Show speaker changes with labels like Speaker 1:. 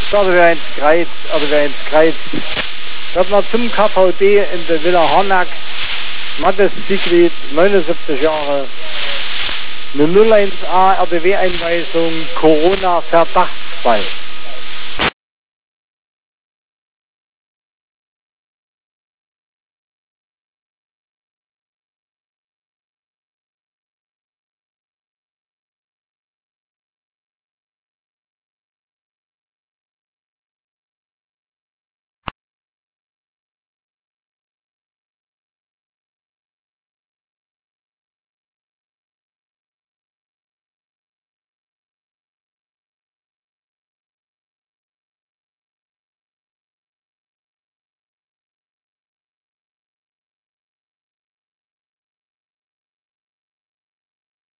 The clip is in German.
Speaker 1: oder wer ins Kreuz, wird noch zum KVD in der Villa Harnack, Mattes Siegfried, 79 Jahre, eine 01a RDW-Einweisung, Corona-Verdachtsfall.